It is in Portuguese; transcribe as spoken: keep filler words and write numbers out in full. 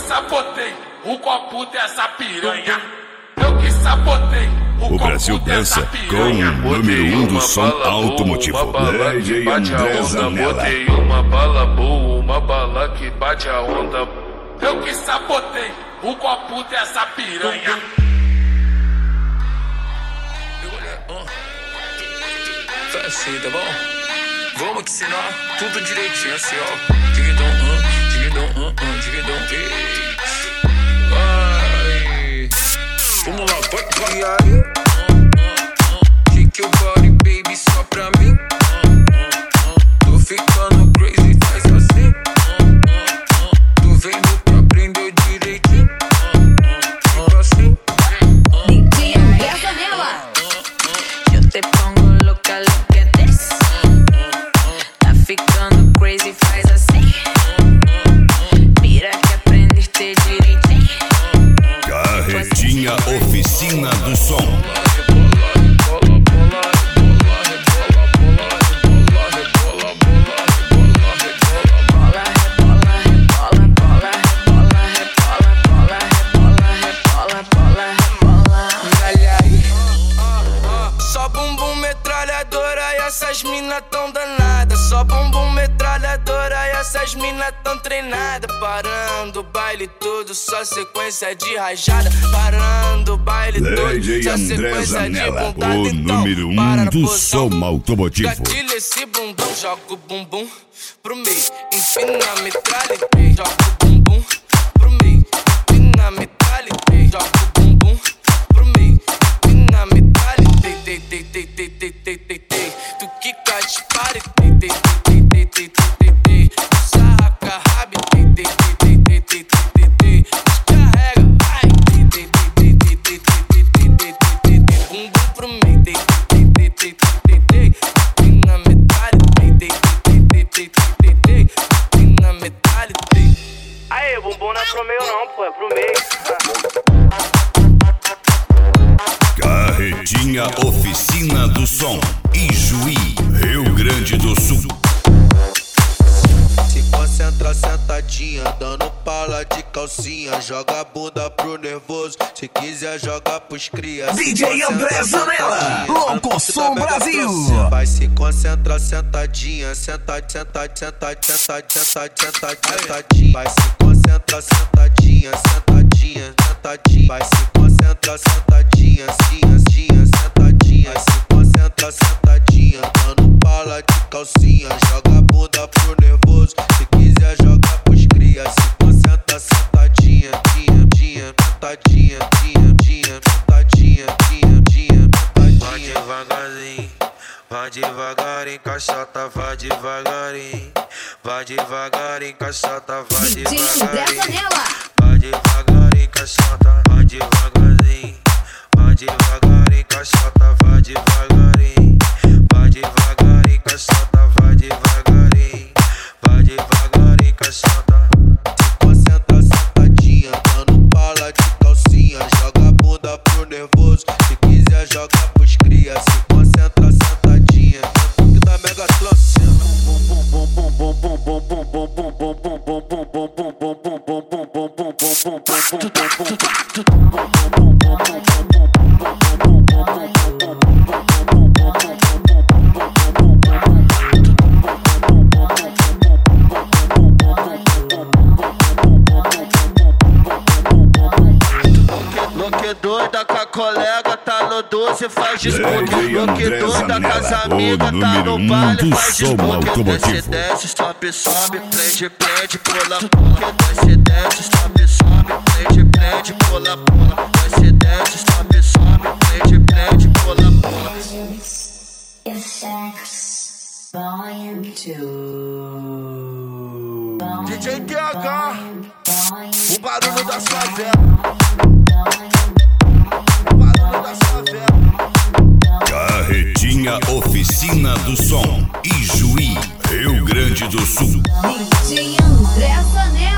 sabotei o copo dessa piranha. Eu que sabotei o, o Brasil dança com o número um do som automotivo. D J André Zanella. Botei uma bala boa, uma bala que bate a onda. Eu que sabotei o copo dessa piranha. Faz assim, tá bom? Vamos ensinar tudo direitinho assim, ó. Digidão, uh, digidão, uh, uh, digidão, ei. Vai. Vamos lá, vai, vai. E aí? Shake your body, baby, só pra mim. Tô ficando crazy, faz assim. Tô vendo pra aprender direitinho. Fica assim. D J André Zanella. Eu te pongo louca, louca desse. Tá ficando crazy, faz assim. Mira que aprendeste direitinho. Carretinha Oficina do Som. Só bumbum metralhadora e essas mina tão danada. Só bumbum metralhadora e essas mina tão treinada. Parando o baile todo, só sequência de rajada. Parando o baile todo, D J só André sequência Zanella, de pontada. o Então, número um para na do posição. som automotivo. Gatilha esse bumbum, joga o bumbum pro meio. Empina a metralha, joga o bumbum pro meio. Empina a metralha, joga o bumbum pro meio. Empina a metralha, tei, tei, tei, tei, tei, tei, tei, tei, tei. Tu quica, dispare, tei, tei, tei, tei, tei, tei, tei, tei. Tu sarraca, rabe, tei, tei, tei, tei, tei, tei, tei, tei. Descarrega, ai, tei, tei, tei, tei, tei, tei, tei, tei, tei, tei, tei. Bumbum pro meio, tei, tei, tei, tei, tei, tei, tei. Empina a metralha, tei, tei, tei, tei, tei, tei, tei. Empina a metralha, tei. Aê, bumbum não é pro meio não, pô, é pro meio. Carretinha Oficina do Som. Ijuí, Rio Grande do Sul. Se concentra sentadinha, dando pala de calcinha. Joga a bunda pro nervoso, se quiser joga pros crias. D J André Zanella, Louco Som Brasil. Vai se concentra sentadinha, senta, senta, senta, senta, senta, senta, sentadinha. Vai se concentra sentadinha, sentadinha, sentadinha. Vai se concentra sentadinha, sim, sim, sentadinha. Vai se concentra sentadinha, dando pala de calcinha. Joga a bunda pro nervoso, se quiser joga pros crias. Se concentra sentadinha, dinha, dinha, sentadinha, dinha, dinha, sentadinha, dinha, dinha, sentadinha. Vai devagarzinho, vai devagarinho, caixota, vai devagarinho. Vai devagarinho, caixota, vai D J André devagarinho. Zanella. Vai devagarinho, caixota, vai devagarzinho. Vai devagarinho, caixota, vai devagarinho. Vai devagarinho, caixota, vai devagarinho. Vai devagarinho, caixota. Se concentra sentadinha, dando pala de calcinha. Joga a bunda pro nervoso, se quiser joga pros crias. Se concentra sentadinha, que da mega trança. Louque doida com a colega, tá no doce, faz disputa. Louque doida com as amigas, tá no baile, faz disputa. Desce, desce, sobe, sobe, prende, prende, pula, pula. Desce, desce, sobe, sobe, prende, prende, pula, pula. Desce, desce, sobe, sobe, prende, prende, pula, pula. Volume two. D J T H, o barulho da favela. O barulho da favela. Carretinha Oficina do Som. Ijuí, Rio Grande do Sul. D J André Zanella.